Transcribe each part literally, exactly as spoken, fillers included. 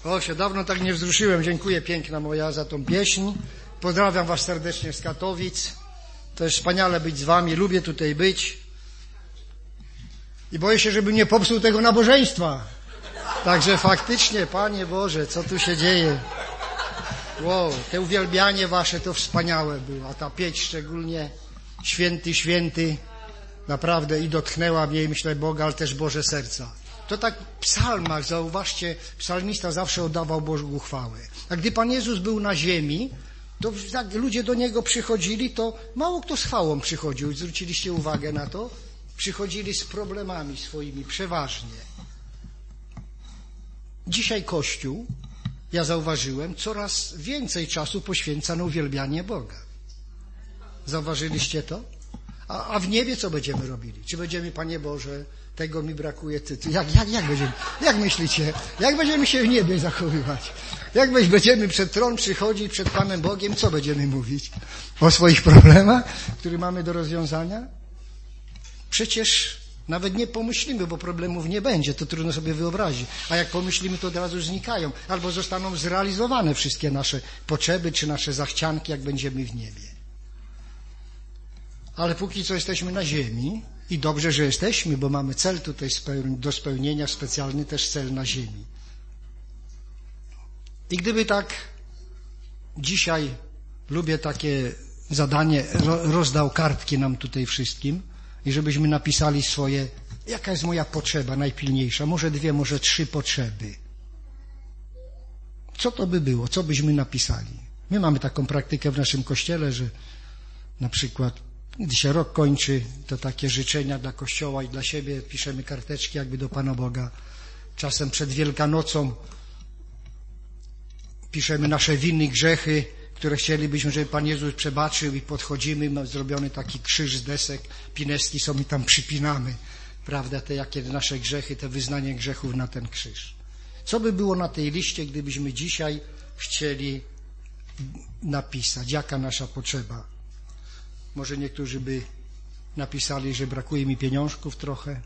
O, się dawno tak nie wzruszyłem. Dziękuję, piękna moja, za tą pieśń. Pozdrawiam was serdecznie z Katowic. To jest wspaniale być z wami. Lubię tutaj być. I boję się, żebym nie popsuł tego nabożeństwa. Także faktycznie, Panie Boże, co tu się dzieje? Wow, te uwielbianie wasze to wspaniałe było. A ta pieśń szczególnie, święty, święty, naprawdę i dotknęła mnie, myślę, Boga, ale też Boże serca. To tak w psalmach, zauważcie, psalmista zawsze oddawał Bogu chwałę. A gdy Pan Jezus był na ziemi, to jak ludzie do Niego przychodzili, to mało kto z chwałą przychodził. Zwróciliście uwagę na to? Przychodzili z problemami swoimi, przeważnie. Dzisiaj Kościół, ja zauważyłem, coraz więcej czasu poświęca na uwielbianie Boga. Zauważyliście to? A, a w niebie co będziemy robili? Czy będziemy, Panie Boże, tego mi brakuje, ty, ty. Jak, jak, jak będziemy, jak myślicie, jak będziemy się w niebie zachowywać? Jak będziemy przed tron przychodzić, przed Panem Bogiem, co będziemy mówić? O swoich problemach, które mamy do rozwiązania? Przecież nawet nie pomyślimy, bo problemów nie będzie, to trudno sobie wyobrazić. A jak pomyślimy, to od razu znikają, albo zostaną zrealizowane wszystkie nasze potrzeby, czy nasze zachcianki, jak będziemy w niebie. Ale póki co jesteśmy na ziemi i dobrze, że jesteśmy, bo mamy cel tutaj do spełnienia, specjalny też cel na ziemi. I gdyby tak dzisiaj, lubię takie zadanie, rozdał kartki nam tutaj wszystkim i żebyśmy napisali swoje, jaka jest moja potrzeba najpilniejsza, może dwie, może trzy potrzeby. Co to by było? Co byśmy napisali? My mamy taką praktykę w naszym kościele, że na przykład gdy się rok kończy, to takie życzenia dla Kościoła i dla siebie piszemy karteczki jakby do Pana Boga. Czasem przed Wielkanocą piszemy nasze winy, grzechy, które chcielibyśmy, żeby Pan Jezus przebaczył i podchodzimy, mamy zrobiony taki krzyż z desek, pineski są i tam przypinamy, prawda, te jakie nasze grzechy, te wyznanie grzechów na ten krzyż. Co by było na tej liście, gdybyśmy dzisiaj chcieli napisać, jaka nasza potrzeba? Może niektórzy by napisali, że brakuje mi pieniążków trochę.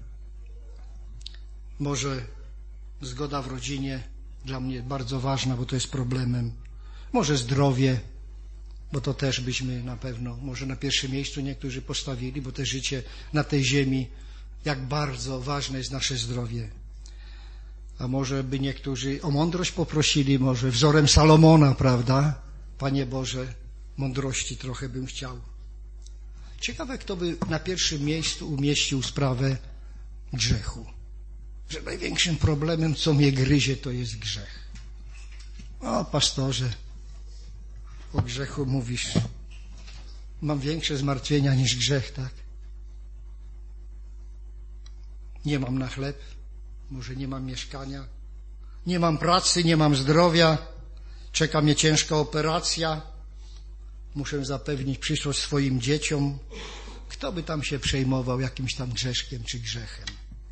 Może zgoda w rodzinie dla mnie bardzo ważna, bo to jest problemem. Może zdrowie, bo to też byśmy na pewno, może na pierwszym miejscu niektórzy postawili, bo te życie na tej ziemi, jak bardzo ważne jest nasze zdrowie. A może by niektórzy o mądrość poprosili, może wzorem Salomona, prawda? Panie Boże, mądrości trochę bym chciał. Ciekawe, kto by na pierwszym miejscu umieścił sprawę grzechu. Że największym problemem, co mnie gryzie, to jest grzech. O, pastorze, o grzechu mówisz. Mam większe zmartwienia niż grzech, tak? Nie mam na chleb, może nie mam mieszkania, nie mam pracy, nie mam zdrowia, czeka mnie ciężka operacja. Muszę zapewnić przyszłość swoim dzieciom. Kto by tam się przejmował jakimś tam grzeszkiem czy grzechem?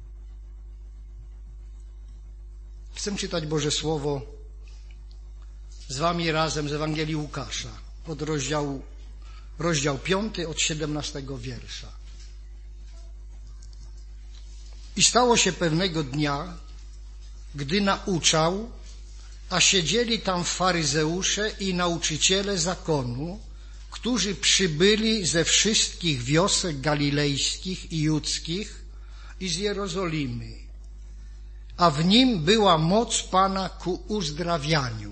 Chcę czytać Boże Słowo z wami razem z Ewangelii Łukasza, od rozdziału, rozdział piąty, od siedemnastego wiersza. I stało się pewnego dnia, gdy nauczał, a siedzieli tam faryzeusze i nauczyciele zakonu, którzy przybyli ze wszystkich wiosek galilejskich i judzkich i z Jerozolimy, a w nim była moc Pana ku uzdrawianiu.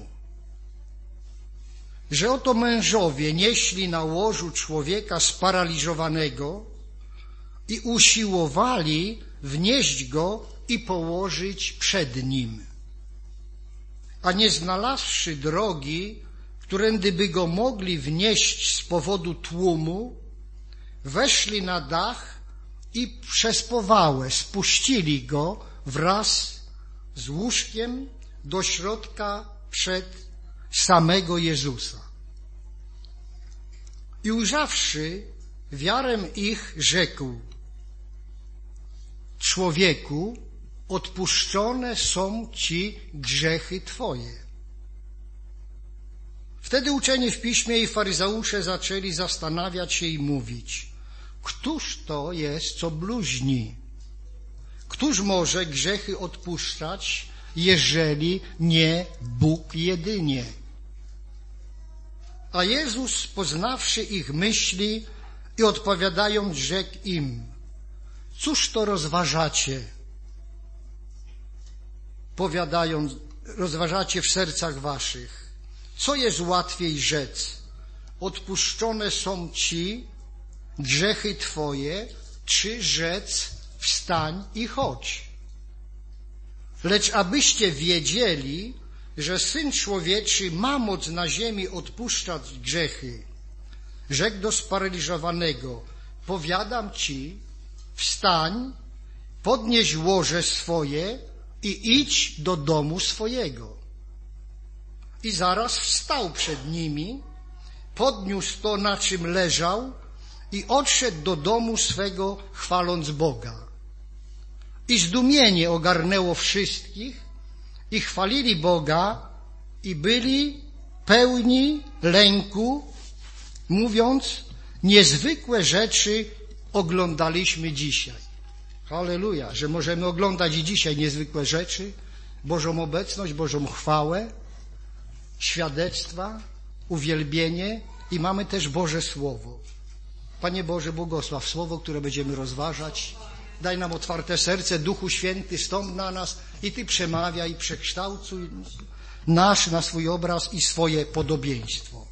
Że oto mężowie nieśli na łożu człowieka sparaliżowanego i usiłowali wnieść go i położyć przed nim. A nie znalazłszy drogi, którędy by go mogli wnieść z powodu tłumu, weszli na dach i przez powałę spuścili go wraz z łóżkiem do środka przed samego Jezusa. I ujrzawszy wiarę ich, rzekł: człowieku, odpuszczone są ci grzechy twoje. Wtedy uczeni w piśmie i faryzeusze zaczęli zastanawiać się i mówić: któż to jest, co bluźni? Któż może grzechy odpuszczać, jeżeli nie Bóg jedynie. A Jezus, poznawszy ich myśli i odpowiadając, rzekł im: cóż to rozważacie? Powiadając, rozważacie w sercach waszych. Co jest łatwiej rzec? Odpuszczone są ci grzechy twoje, czy rzec wstań i chodź? Lecz abyście wiedzieli, że Syn Człowieczy ma moc na ziemi odpuszczać grzechy, rzekł do sparaliżowanego: powiadam ci, wstań, podnieś łoże swoje i idź do domu swojego. I zaraz wstał przed nimi, podniósł to, na czym leżał, i odszedł do domu swego, chwaląc Boga. I zdumienie ogarnęło wszystkich, i chwalili Boga, i byli pełni lęku, mówiąc: niezwykłe rzeczy oglądaliśmy dzisiaj. Halleluja, że możemy oglądać i dzisiaj niezwykłe rzeczy, Bożą obecność, Bożą chwałę, świadectwa, uwielbienie i mamy też Boże Słowo. Panie Boże, błogosław Słowo, które będziemy rozważać. Daj nam otwarte serce, Duchu Święty, stąp na nas i Ty przemawiaj i przekształcuj nasz na swój obraz i swoje podobieństwo.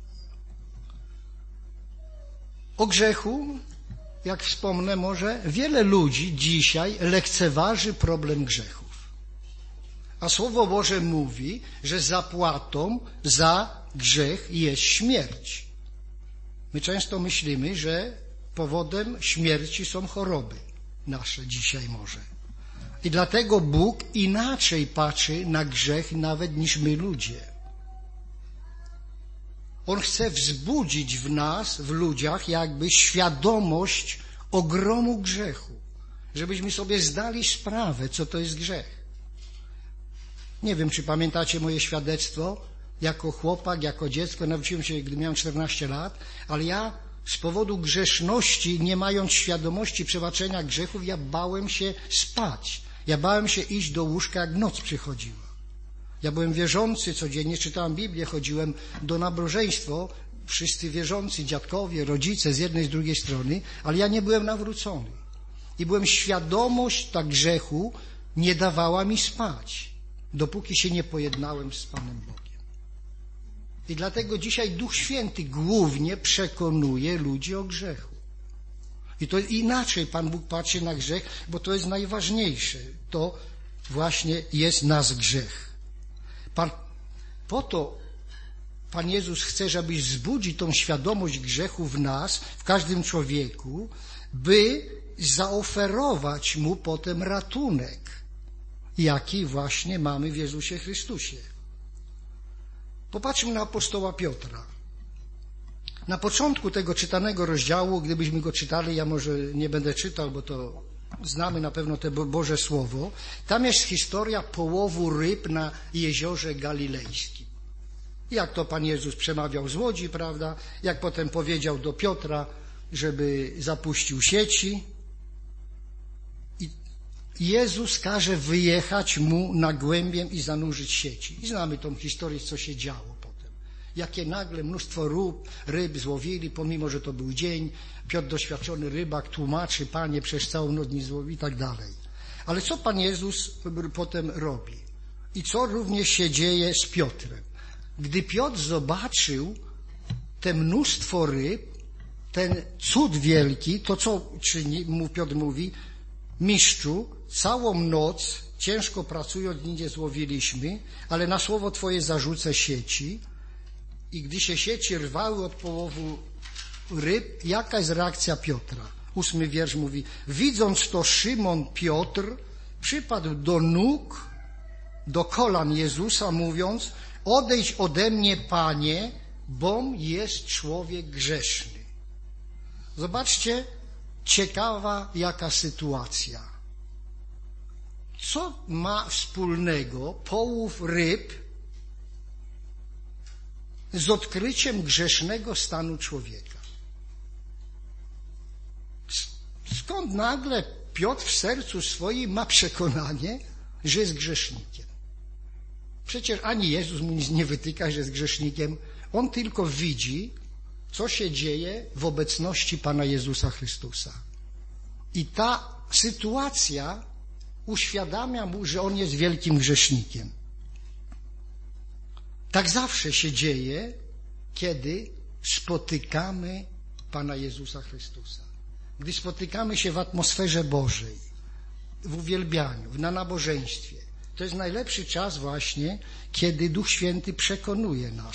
O grzechu, jak wspomnę może, wiele ludzi dzisiaj lekceważy problem grzechów. A Słowo Boże mówi, że zapłatą za grzech jest śmierć. My często myślimy, że powodem śmierci są choroby nasze dzisiaj może. I dlatego Bóg inaczej patrzy na grzech nawet niż my ludzie. On chce wzbudzić w nas, w ludziach, jakby świadomość ogromu grzechu, żebyśmy sobie zdali sprawę, co to jest grzech. Nie wiem, czy pamiętacie moje świadectwo. Jako chłopak, jako dziecko, nawróciłem się, gdy miałem czternaście lat, ale ja z powodu grzeszności, nie mając świadomości przebaczenia grzechów, ja bałem się spać. Ja bałem się iść do łóżka, jak noc przychodziła. Ja byłem wierzący, codziennie czytałem Biblię, chodziłem do nabożeństwa, wszyscy wierzący, dziadkowie, rodzice z jednej, z drugiej strony, ale ja nie byłem nawrócony. I byłem świadomość ta grzechu nie dawała mi spać, dopóki się nie pojednałem z Panem Bogiem. I dlatego dzisiaj Duch Święty głównie przekonuje ludzi o grzechu. I to inaczej Pan Bóg patrzy na grzech, bo to jest najważniejsze. To właśnie jest nasz grzech. Pan, po to Pan Jezus chce, żeby wzbudzić tą świadomość grzechu w nas, w każdym człowieku, by zaoferować mu potem ratunek, jaki właśnie mamy w Jezusie Chrystusie. Popatrzmy na apostoła Piotra. Na początku tego czytanego rozdziału, gdybyśmy go czytali, ja może nie będę czytał, bo to znamy na pewno to Boże Słowo, tam jest historia połowu ryb na jeziorze galilejskim. Jak to Pan Jezus przemawiał z łodzi, prawda? Jak potem powiedział do Piotra, żeby zapuścił sieci. I Jezus każe wyjechać mu na głębię i zanurzyć sieci. I znamy tą historię, co się działo potem. Jakie nagle mnóstwo ryb, ryb złowili, pomimo, że to był dzień. Piotr, doświadczony rybak, tłumaczy: Panie, przez całą noc nie złowi i tak dalej. Ale co Pan Jezus potem robi? I co również się dzieje z Piotrem? Gdy Piotr zobaczył te mnóstwo ryb, ten cud wielki, to co czyni, mu Piotr mówi: Mistrzu, całą noc ciężko pracując nic nie złowiliśmy, ale na słowo Twoje zarzucę sieci. I gdy się sieci rwały od połowu ryb, jaka jest reakcja Piotra? Ósmy wiersz mówi: widząc to, Szymon Piotr przypadł do nóg, do kolan Jezusa, mówiąc: odejdź ode mnie, Panie, bom jest człowiek grzeszny. Zobaczcie, ciekawa jaka sytuacja. Co ma wspólnego połów ryb z odkryciem grzesznego stanu człowieka? Skąd nagle Piotr w sercu swoim ma przekonanie, że jest grzesznikiem? Przecież ani Jezus mu nic nie wytyka, że jest grzesznikiem. On tylko widzi, co się dzieje w obecności Pana Jezusa Chrystusa. I ta sytuacja uświadamia mu, że on jest wielkim grzesznikiem. Tak zawsze się dzieje, kiedy spotykamy Pana Jezusa Chrystusa. Gdy spotykamy się w atmosferze Bożej, w uwielbianiu, na nabożeństwie. To jest najlepszy czas właśnie, kiedy Duch Święty przekonuje nas.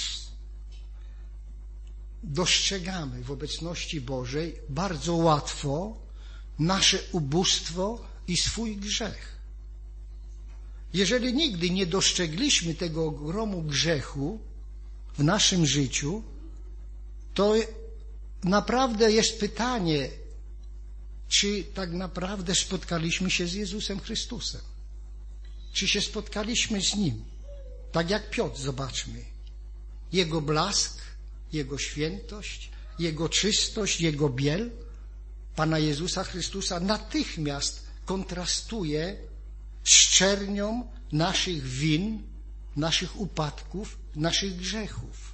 Dostrzegamy w obecności Bożej bardzo łatwo nasze ubóstwo i swój grzech. Jeżeli nigdy nie dostrzegliśmy tego ogromu grzechu w naszym życiu, to naprawdę jest pytanie, czy tak naprawdę spotkaliśmy się z Jezusem Chrystusem? Czy się spotkaliśmy z Nim? Tak jak Piotr, zobaczmy. Jego blask, Jego świętość, Jego czystość, Jego biel Pana Jezusa Chrystusa natychmiast kontrastuje z czernią naszych win, naszych upadków, naszych grzechów.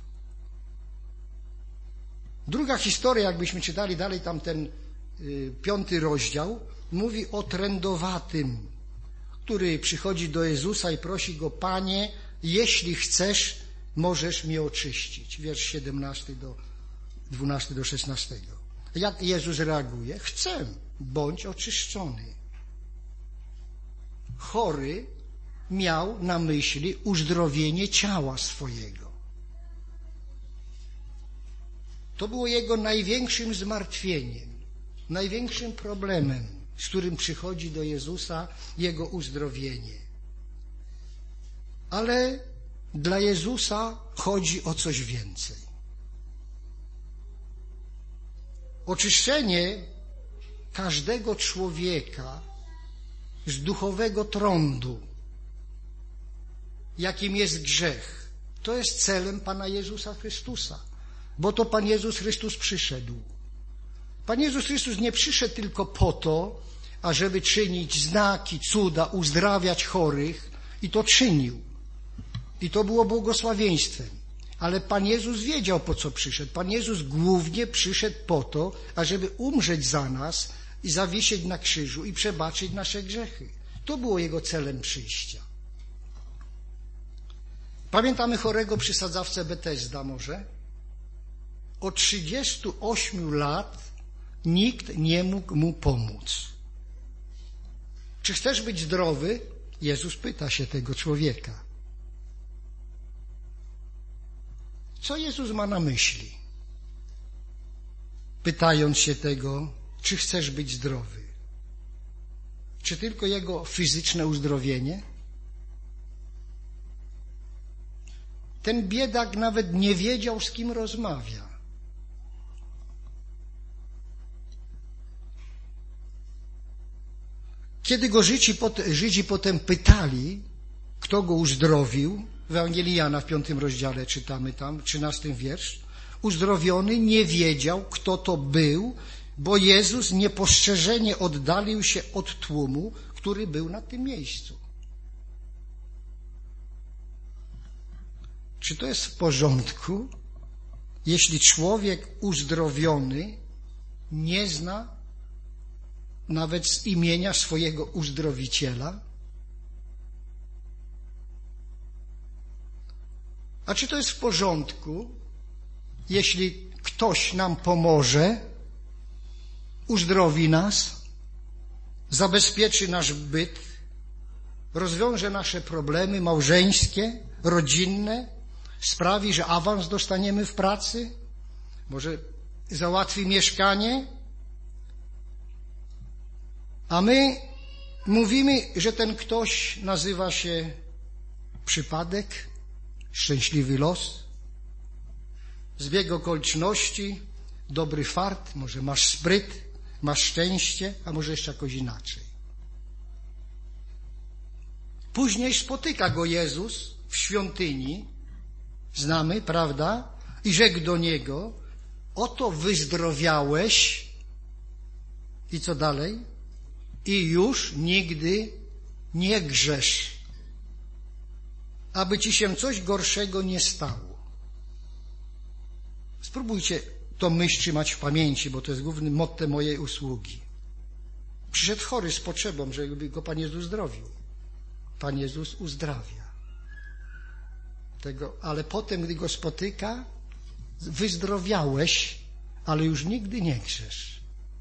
Druga historia, jakbyśmy czytali dalej tam ten y, piąty rozdział, mówi o trędowatym, który przychodzi do Jezusa i prosi Go: Panie, jeśli chcesz, możesz mnie oczyścić. Wiersz siedemnasty do dwunasty do szesnastego. Jak Jezus reaguje? Chcę, bądź oczyszczony. Chory miał na myśli uzdrowienie ciała swojego. To było jego największym zmartwieniem, największym problemem, z którym przychodzi do Jezusa, jego uzdrowienie. Ale dla Jezusa chodzi o coś więcej. Oczyszczenie każdego człowieka z duchowego trądu, jakim jest grzech, to jest celem Pana Jezusa Chrystusa, bo to Pan Jezus Chrystus przyszedł. Pan Jezus Chrystus nie przyszedł tylko po to, ażeby czynić znaki, cuda, uzdrawiać chorych, i to czynił. I to było błogosławieństwem. Ale Pan Jezus wiedział, po co przyszedł. Pan Jezus głównie przyszedł po to, ażeby umrzeć za nas i zawiesić na krzyżu i przebaczyć nasze grzechy. To było Jego celem przyjścia. Pamiętamy chorego przy sadzawce Betesda może? Od trzydziestu ośmiu lat nikt nie mógł mu pomóc. Czy chcesz być zdrowy? Jezus pyta się tego człowieka. Co Jezus ma na myśli? Pytając się tego, czy chcesz być zdrowy? Czy tylko jego fizyczne uzdrowienie? Ten biedak nawet nie wiedział, z kim rozmawia. Kiedy go Żydzi, Żydzi potem pytali, kto go uzdrowił, w Ewangelii Jana w piątym rozdziale czytamy tam, trzynasty wiersz, uzdrowiony nie wiedział, kto to był, bo Jezus niepostrzeżenie oddalił się od tłumu, który był na tym miejscu. Czy to jest w porządku, jeśli człowiek uzdrowiony nie zna nawet z imienia swojego uzdrowiciela? A czy to jest w porządku, jeśli ktoś nam pomoże, uzdrowi nas, zabezpieczy nasz byt, rozwiąże nasze problemy małżeńskie, rodzinne, sprawi, że awans dostaniemy w pracy, może załatwi mieszkanie, a my mówimy, że ten ktoś nazywa się przypadek, szczęśliwy los, zbieg okoliczności, dobry fart, może masz spryt, masz szczęście, a może jeszcze jakoś inaczej. Później spotyka go Jezus w świątyni, znamy, prawda? I rzekł do niego: oto wyzdrowiałeś. I co dalej? I już nigdy nie grzesz. aby ci się coś gorszego nie stało. Spróbujcie tą myśl trzymać w pamięci, bo to jest głównym mottem mojej usługi. Przyszedł chory z potrzebą, żeby go Pan Jezus uzdrowił. Pan Jezus uzdrawia. Tego, ale potem, gdy go spotyka, wyzdrowiałeś, ale już nigdy nie grzesz.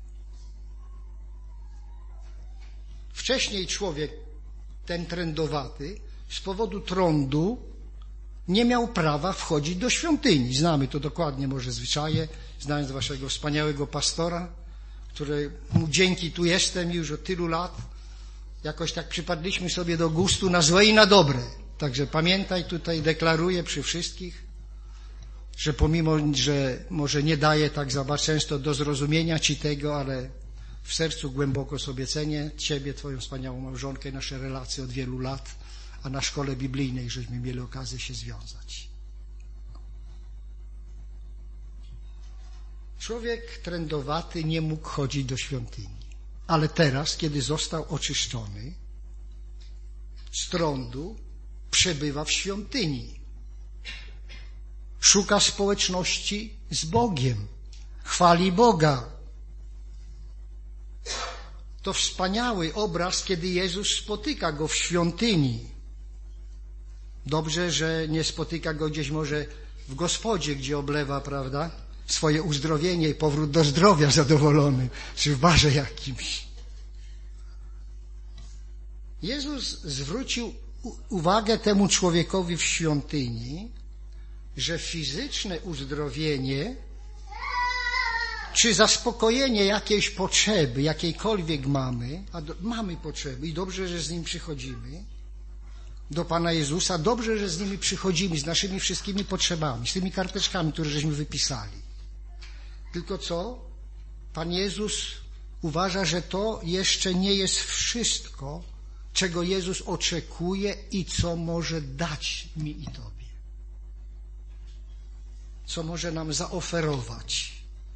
Wcześniej człowiek, ten trędowaty, z powodu trądu nie miał prawa wchodzić do świątyni. Znamy to dokładnie, może zwyczaje, znając waszego wspaniałego pastora, któremu dzięki tu jestem już od tylu lat. Jakoś tak przypadliśmy sobie do gustu na złe i na dobre. Także pamiętaj, tutaj deklaruję przy wszystkich, że pomimo, że może nie daję tak za często do zrozumienia ci tego, ale w sercu głęboko sobie cenię ciebie, twoją wspaniałą małżonkę i nasze relacje od wielu lat, a na szkole biblijnej żeśmy mieli okazję się związać. Człowiek trędowaty nie mógł chodzić do świątyni, ale teraz, kiedy został oczyszczony z trądu, przebywa w świątyni. Szuka społeczności z Bogiem, chwali Boga. To wspaniały obraz, kiedy Jezus spotyka go w świątyni. Dobrze, że nie spotyka go gdzieś może w gospodzie, gdzie oblewa, prawda, swoje uzdrowienie i powrót do zdrowia zadowolony, czy w barze jakimś. Jezus zwrócił uwagę temu człowiekowi w świątyni, że fizyczne uzdrowienie czy zaspokojenie jakiejś potrzeby, jakiejkolwiek mamy, a do, mamy potrzeby i dobrze, że z nim przychodzimy do Pana Jezusa, dobrze, że z nimi przychodzimy, z naszymi wszystkimi potrzebami, z tymi karteczkami, które żeśmy wypisali. Tylko co? Pan Jezus uważa, że to jeszcze nie jest wszystko, czego Jezus oczekuje i co może dać mi i Tobie. Co może nam zaoferować.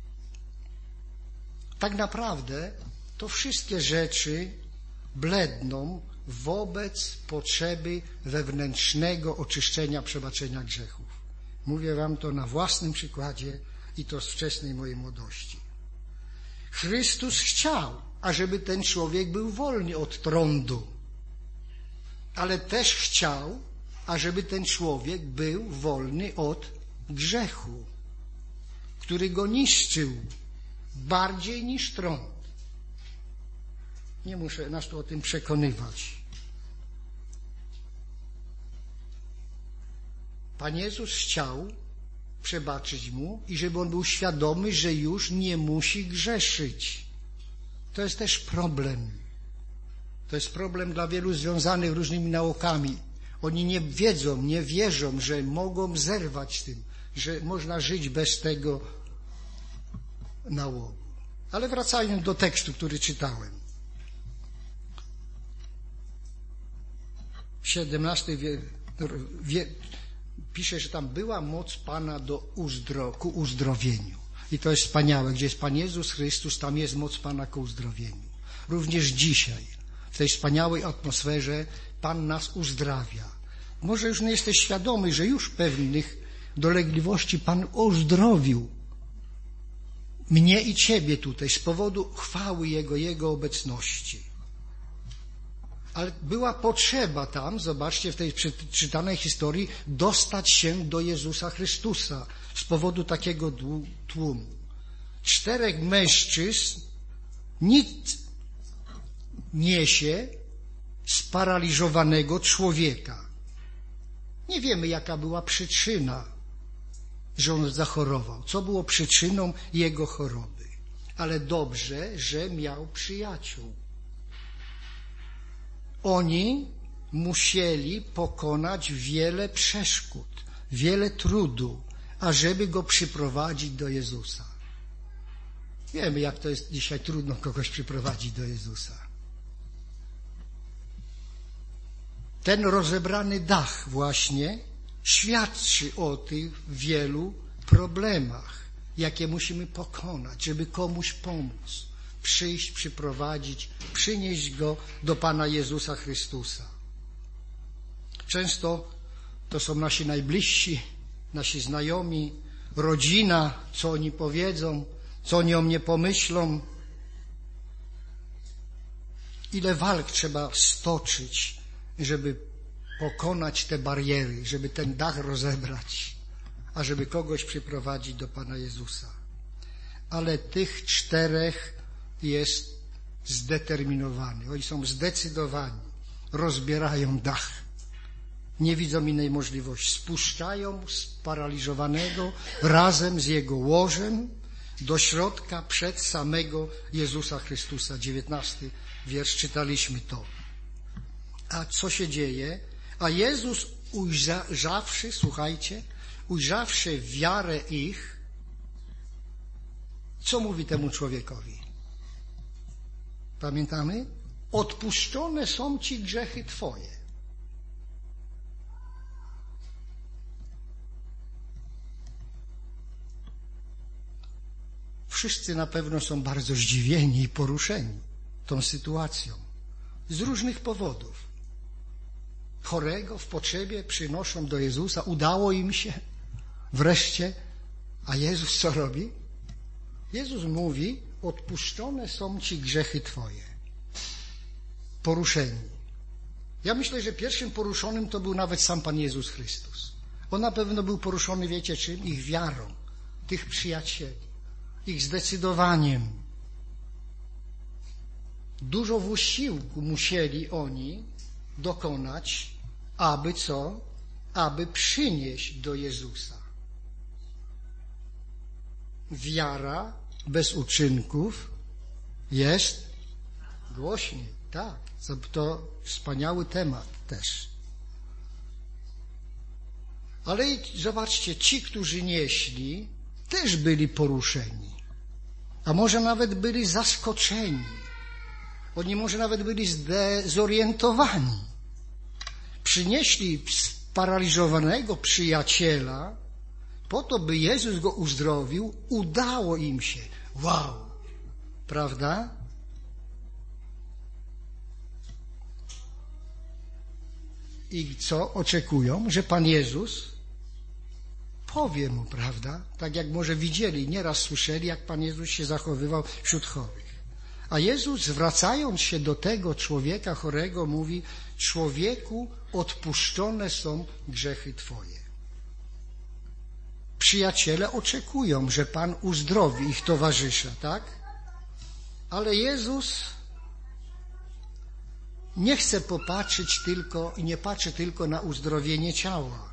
Tak naprawdę to wszystkie rzeczy bledną wobec potrzeby wewnętrznego oczyszczenia, przebaczenia grzechów. Mówię wam to na własnym przykładzie i to z wczesnej mojej młodości. Chrystus chciał, ażeby ten człowiek był wolny od trądu, ale też chciał, ażeby ten człowiek był wolny od grzechu, który go niszczył bardziej niż trąd. Nie muszę nas tu o tym przekonywać. Pan Jezus chciał przebaczyć mu i żeby on był świadomy, że już nie musi grzeszyć. To jest też problem. To jest problem dla wielu związanych różnymi naukami. Oni nie wiedzą, nie wierzą, że mogą zerwać z tym, że można żyć bez tego nałogu. Ale wracając do tekstu, który czytałem. siedemnasty wie, wie, pisze, że tam była moc Pana do uzdro, ku uzdrowieniu. I to jest wspaniałe. Gdzie jest Pan Jezus Chrystus, tam jest moc Pana ku uzdrowieniu. Również dzisiaj, w tej wspaniałej atmosferze, Pan nas uzdrawia. Może już nie jesteś świadomy, że już pewnych dolegliwości Pan uzdrowił mnie i Ciebie tutaj z powodu chwały Jego, Jego obecności. Ale była potrzeba tam, zobaczcie w tej czytanej historii, dostać się do Jezusa Chrystusa z powodu takiego tłumu. Czterech mężczyzn nikt niesie sparaliżowanego człowieka. Nie wiemy, jaka była przyczyna, że on zachorował, co było przyczyną jego choroby. Ale dobrze, że miał przyjaciół. Oni musieli pokonać wiele przeszkód, wiele trudu, ażeby go przyprowadzić do Jezusa. Wiemy, jak to jest dzisiaj trudno kogoś przyprowadzić do Jezusa. Ten rozebrany dach właśnie świadczy o tych wielu problemach, jakie musimy pokonać, żeby komuś pomóc, przyjść, przyprowadzić, przynieść go do Pana Jezusa Chrystusa. Często To są nasi najbliżsi, nasi znajomi, rodzina, co oni powiedzą, co oni o mnie pomyślą. Ile walk trzeba stoczyć, żeby pokonać te bariery, żeby ten dach rozebrać, a żeby kogoś przyprowadzić do Pana Jezusa. Ale tych czterech jest zdeterminowany. Oni są zdecydowani. Rozbierają dach. Nie widzą innej możliwości. Spuszczają sparaliżowanego razem z jego łożem do środka przed samego Jezusa Chrystusa. dziewiętnasty wiersz, czytaliśmy to. A co się dzieje? A Jezus ujrzawszy, słuchajcie, ujrzawszy wiarę ich, co mówi temu człowiekowi? Pamiętamy? Odpuszczone są ci grzechy twoje. Wszyscy na pewno są bardzo zdziwieni i poruszeni tą sytuacją. Z różnych powodów. Chorego w potrzebie przynoszą do Jezusa. Udało im się. Wreszcie. A Jezus co robi? Jezus mówi, odpuszczone są ci grzechy twoje. Poruszeni. Ja myślę, że pierwszym poruszonym to był nawet sam Pan Jezus Chrystus. On na pewno był poruszony, wiecie czym? Ich wiarą, tych przyjacieli, ich zdecydowaniem. Dużo wysiłku musieli oni dokonać, aby co? Aby przynieść do Jezusa. Wiara bez uczynków jest głośniej, tak. To wspaniały temat też. Ale zobaczcie, ci, którzy nieśli, też byli poruszeni. A może nawet byli zaskoczeni. Oni może nawet byli zdezorientowani. Przynieśli sparaliżowanego przyjaciela po to, by Jezus go uzdrowił. Udało im się. Wow! Prawda? I co? Oczekują, że Pan Jezus powie mu, prawda? Tak jak może widzieli, nieraz słyszeli, jak Pan Jezus się zachowywał wśród chorych. A Jezus, zwracając się do tego człowieka chorego, mówi: człowieku, odpuszczone są grzechy twoje. Przyjaciele oczekują, że Pan uzdrowi ich towarzysza, tak? Ale Jezus nie chce popatrzeć tylko i nie patrzy tylko na uzdrowienie ciała.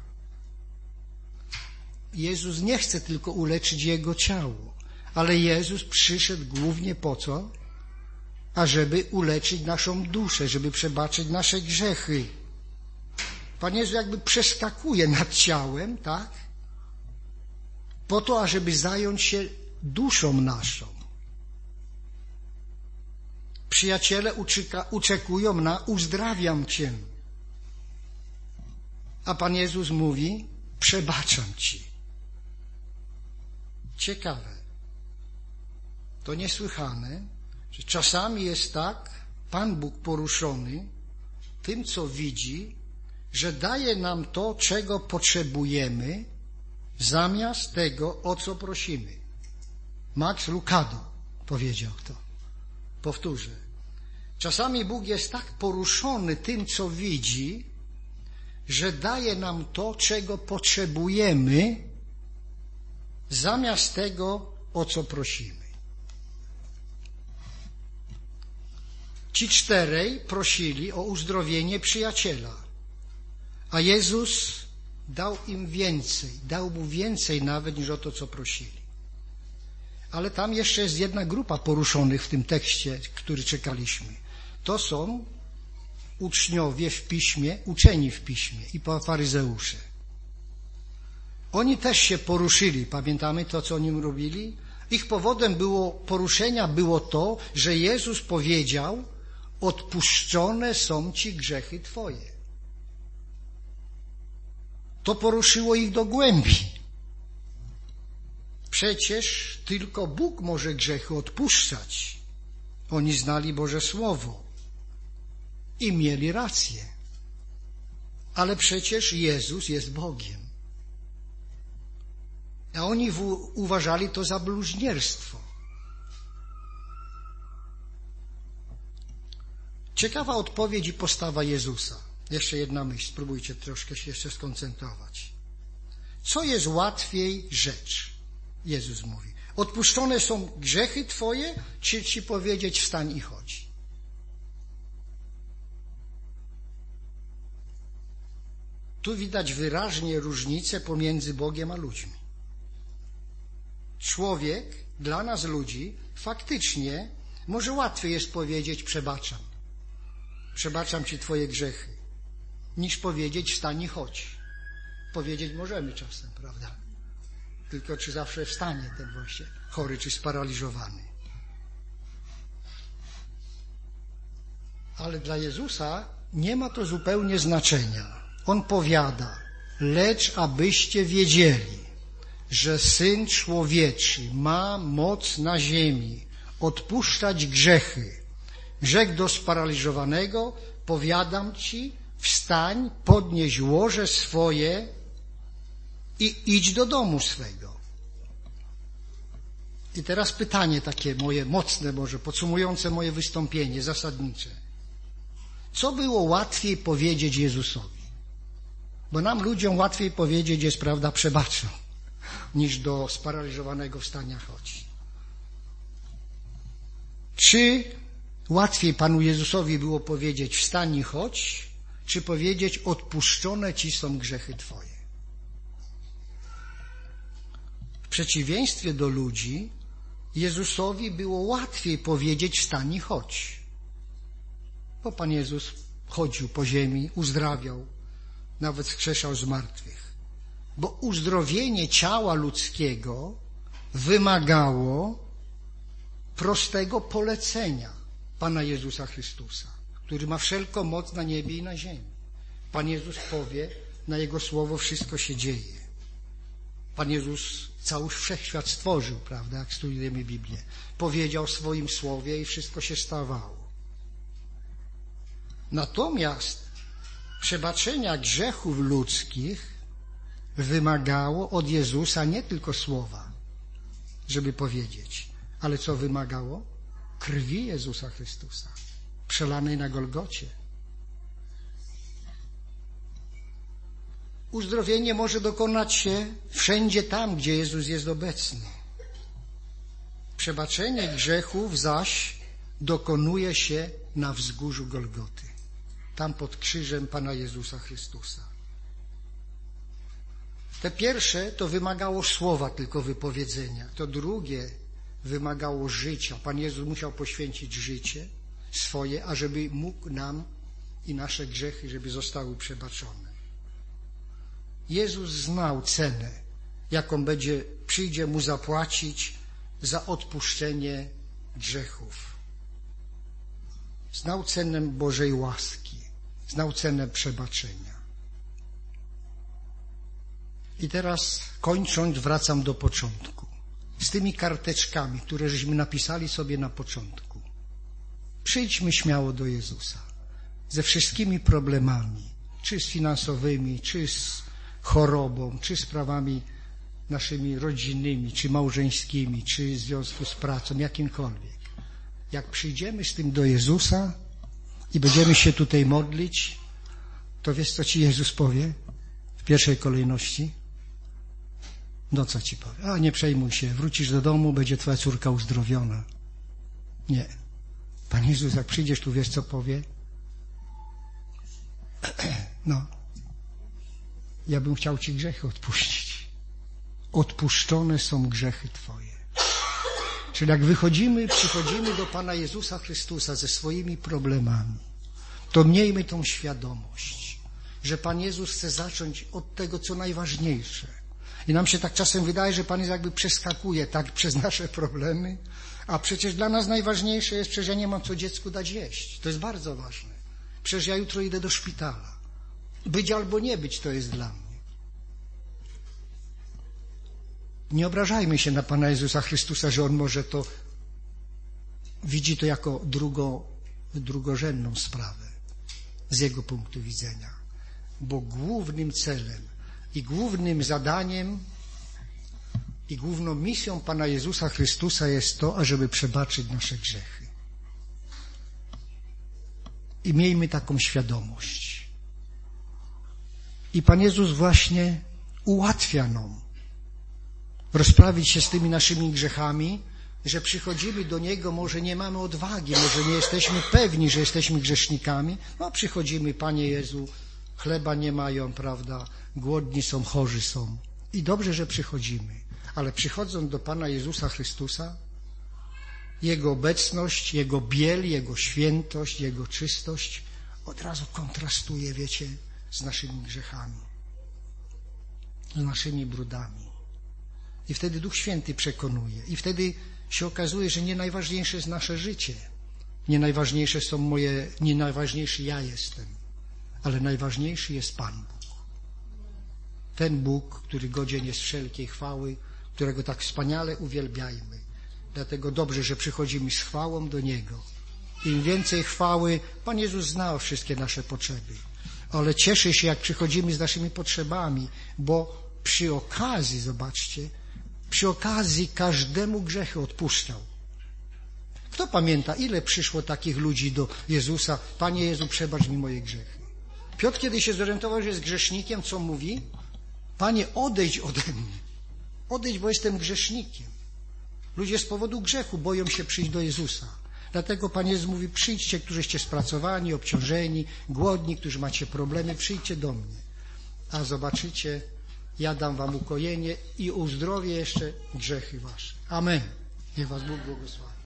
Jezus nie chce tylko uleczyć jego ciało, ale Jezus przyszedł głównie po co? Ażeby uleczyć naszą duszę, żeby przebaczyć nasze grzechy. Pan Jezus jakby przeskakuje nad ciałem, tak? Po to, ażeby zająć się duszą naszą. Przyjaciele uczyka, oczekują na uzdrawiam cię. A Pan Jezus mówi: przebaczam ci. Ciekawe. To niesłychane, że czasami jest tak, Pan Bóg poruszony tym, co widzi, że daje nam to, czego potrzebujemy, zamiast tego, o co prosimy. Max Lucado powiedział to. Powtórzę. Czasami Bóg jest tak poruszony tym, co widzi, że daje nam to, czego potrzebujemy, zamiast tego, o co prosimy. Ci czterej prosili o uzdrowienie przyjaciela, a Jezus dał im więcej, dał mu więcej nawet niż o to, co prosili. Ale tam jeszcze jest jedna grupa poruszonych w tym tekście, który czekaliśmy. To są uczniowie w piśmie, uczeni w piśmie i faryzeusze. Oni też się poruszyli. Pamiętamy to, co oni robili? Ich powodem było poruszenia było to, że Jezus powiedział: odpuszczone są ci grzechy twoje. To poruszyło ich do głębi. Przecież tylko Bóg może grzechy odpuszczać. Oni znali Boże Słowo i mieli rację. Ale przecież Jezus jest Bogiem. A oni w, uważali to za bluźnierstwo. Ciekawa odpowiedź i postawa Jezusa. Jeszcze jedna myśl, spróbujcie troszkę się jeszcze skoncentrować. Co jest łatwiej rzecz? Jezus mówi. Odpuszczone są grzechy Twoje, czy Ci powiedzieć wstań i chodź? Tu widać wyraźnie różnicę pomiędzy Bogiem a ludźmi. Człowiek, dla nas ludzi, faktycznie może łatwiej jest powiedzieć przebaczam. Przebaczam Ci Twoje grzechy, niż powiedzieć wstań i chodź. Powiedzieć możemy czasem, prawda? Tylko czy zawsze wstanie ten właśnie chory czy sparaliżowany. Ale dla Jezusa nie ma to zupełnie znaczenia. On powiada, lecz abyście wiedzieli, że Syn Człowieczy ma moc na ziemi odpuszczać grzechy. Rzekł do sparaliżowanego, powiadam Ci, wstań, podnieś łoże swoje i idź do domu swego. I teraz pytanie takie moje mocne, może podsumujące moje wystąpienie, zasadnicze. Co było łatwiej powiedzieć Jezusowi? Bo nam ludziom łatwiej powiedzieć jest, prawda, przebaczam, niż do sparaliżowanego wstania chodź. Czy łatwiej Panu Jezusowi było powiedzieć wstań i chodź, czy powiedzieć odpuszczone Ci są grzechy Twoje? W przeciwieństwie do ludzi Jezusowi było łatwiej powiedzieć wstań i chodź. Bo Pan Jezus chodził po ziemi, uzdrawiał, nawet wskrzeszał z martwych. Bo uzdrowienie ciała ludzkiego wymagało prostego polecenia Pana Jezusa Chrystusa, który ma wszelką moc na niebie i na ziemi. Pan Jezus powie, na Jego słowo wszystko się dzieje. Pan Jezus cały wszechświat stworzył, prawda, jak studiujemy Biblię. Powiedział w swoim słowie i wszystko się stawało. Natomiast przebaczenia grzechów ludzkich wymagało od Jezusa nie tylko słowa, żeby powiedzieć, ale co wymagało? Krwi Jezusa Chrystusa, przelanej na Golgocie. Uzdrowienie może dokonać się wszędzie tam, gdzie Jezus jest obecny. Przebaczenie grzechów zaś dokonuje się na wzgórzu Golgoty, tam pod krzyżem Pana Jezusa Chrystusa. Te pierwsze to wymagało słowa tylko wypowiedzenia, to drugie wymagało życia. Pan Jezus musiał poświęcić życie swoje, ażeby mógł nam i nasze grzechy, żeby zostały przebaczone. Jezus znał cenę, jaką będzie, przyjdzie Mu zapłacić za odpuszczenie grzechów. Znał cenę Bożej łaski, znał cenę przebaczenia. I teraz, kończąc, wracam do początku. Z tymi karteczkami, które żeśmy napisali sobie na początku. Przyjdźmy śmiało do Jezusa. Ze wszystkimi problemami, czy z finansowymi, czy z chorobą, czy sprawami naszymi rodzinnymi, czy małżeńskimi, czy w związku z pracą, jakimkolwiek. Jak przyjdziemy z tym do Jezusa i będziemy się tutaj modlić, to wiesz, co Ci Jezus powie w pierwszej kolejności? No co Ci powie? A nie przejmuj się, wrócisz do domu, będzie Twoja córka uzdrowiona. Nie. Pan Jezus, jak przyjdziesz tu, wiesz, co powie? No. Ja bym chciał Ci grzechy odpuścić. Odpuszczone są grzechy Twoje. Czyli jak wychodzimy, przychodzimy do Pana Jezusa Chrystusa ze swoimi problemami, to miejmy tą świadomość, że Pan Jezus chce zacząć od tego, co najważniejsze. I nam się tak czasem wydaje, że Pan Jezus jakby przeskakuje tak przez nasze problemy, a przecież dla nas najważniejsze jest, przecież ja nie mam co dziecku dać jeść. To jest bardzo ważne. Przecież ja jutro idę do szpitala. Być albo nie być to jest dla mnie. Nie obrażajmy się na Pana Jezusa Chrystusa, że On może to, widzi to jako drugo, drugorzędną sprawę z Jego punktu widzenia. bo głównym celem i głównym zadaniem i główną misją Pana Jezusa Chrystusa jest to, ażeby przebaczyć nasze grzechy. I miejmy taką świadomość. I Pan Jezus właśnie ułatwia nam rozprawić się z tymi naszymi grzechami, że przychodzimy do Niego, może nie mamy odwagi, może nie jesteśmy pewni, że jesteśmy grzesznikami, no przychodzimy, Panie Jezu, chleba nie mają, prawda, głodni są, chorzy są. I dobrze, że przychodzimy, ale przychodząc do Pana Jezusa Chrystusa, Jego obecność, Jego biel, Jego świętość, Jego czystość od razu kontrastuje, wiecie, z naszymi grzechami, z naszymi brudami. I wtedy Duch Święty przekonuje. I wtedy się okazuje, że nie najważniejsze jest nasze życie. Nie najważniejsze są moje, nie najważniejszy ja jestem, ale najważniejszy jest Pan Bóg. Ten Bóg, który godzien jest wszelkiej chwały, którego tak wspaniale uwielbiajmy. Dlatego dobrze, że przychodzimy z chwałą do Niego. Im więcej chwały, Pan Jezus znał wszystkie nasze potrzeby, ale cieszy się, jak przychodzimy z naszymi potrzebami, bo przy okazji, zobaczcie, przy okazji każdemu grzechy odpuszczał. Kto pamięta, ile przyszło takich ludzi do Jezusa? Panie Jezu, przebacz mi moje grzechy. Piotr, kiedy się zorientował, że jest grzesznikiem, co mówi? Panie, odejdź ode mnie. Odejdź, bo jestem grzesznikiem. Ludzie z powodu grzechu boją się przyjść do Jezusa. Dlatego Pan Jezus mówi, przyjdźcie, którzyście spracowani, obciążeni, głodni, którzy macie problemy, przyjdźcie do mnie. A zobaczycie, ja dam wam ukojenie i uzdrowię jeszcze grzechy wasze. Amen. Niech was Bóg błogosławi.